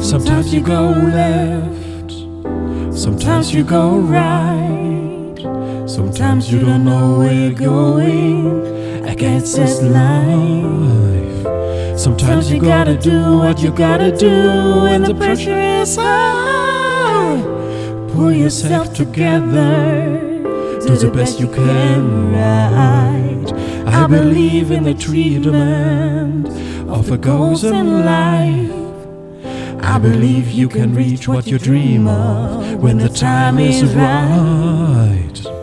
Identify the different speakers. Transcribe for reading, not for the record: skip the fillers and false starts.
Speaker 1: Sometimes you go left, sometimes you go right, sometimes you don't know where you're going against this life. Sometimes you gotta do what you gotta do when the pressure is high. Pull yourself together, do the best you can, right? I believe in the treatment of a ghost in life. I believe you can reach what you dream of when the time is right.